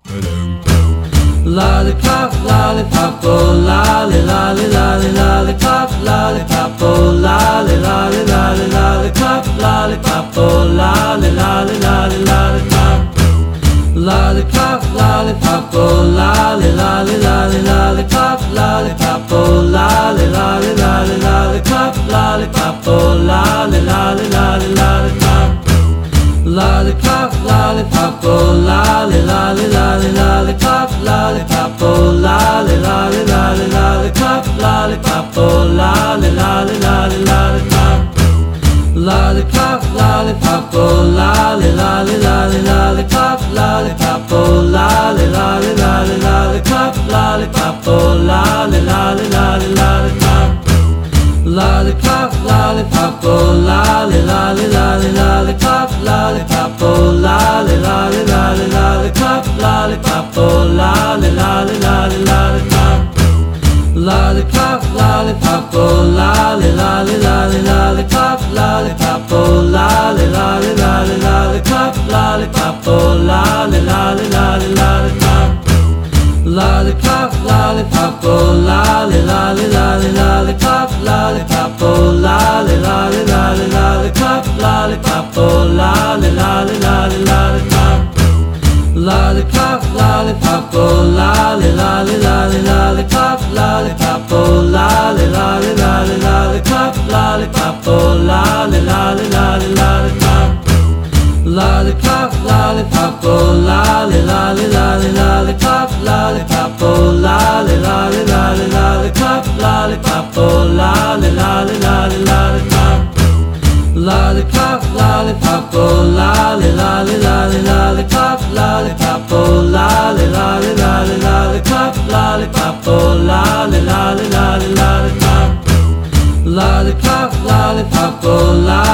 Lollipop, lollipop, oh lolly, lolly, lolly, lollipop, lollipop, oh lolly, lolly, lolly, lollipop, lollipop, oh lolly, lolly, lolly, lollipop. Lollipop, lollipop, oh lolly, lolly, lolly, lollipop, lollipop, oh lolly, lolly, lolly, lollipop, lollipop, oh lolly, lolly, lolly, lollipop. Lollipop, lollipop, oh lolly, lolly, lolly, lollipop, lollipop, oh lolly, lolly, lolly, lollipop, lollipop, oh lolly, lolly, lolly, lollipop. Lollipop, lollipop, oh lolly, lolly, lolly, lollipop, lollipop, oh lolly, lolly, lolly, lollipop, lollipop, oh lolly, lolly, lolly, lollipop. Lollipop, lollipop, oh lolly, lolly, lolly, lollipop, lollipop, oh lolly, lolly, lolly, lollipop, lollipop, oh lolly, lolly, lolly, lollipop. Lollipop, lollipop, oh lolly, lolly, lolly, lollipop, lollipop, oh lolly, lolly, lolly, lollipop, lollipop, oh lolly, lolly, lolly, lollipop. Lollipop, lollipop, oh lolly, lolly, lolly, lollipop, lollipop, oh lolly, lolly, lolly, lollipop, lollipop, oh lolly, lolly, lolly, lollipop. Lollipop, lollipop, oh lolly, lolly, lolly, lollipop, lollipop, oh lolly, lolly, lolly, lollipop, lollipop, oh lolly, lolly, lolly, lollipop. Lollipop, lollipop, oh lolly, lolly, lolly, lollipop, lollipop, oh lolly, lolly, lolly, lollipop, lollipop, oh lolly, lolly, lolly, lollipop. Lollipop, lollipop, oh lolly, lolly, lolly, lollipop, lollipop, oh lolly, lolly, lolly, lollipop, lollipop, oh lolly, lolly, lolly, lollipop. Lollipop, lollipop, oh lolly.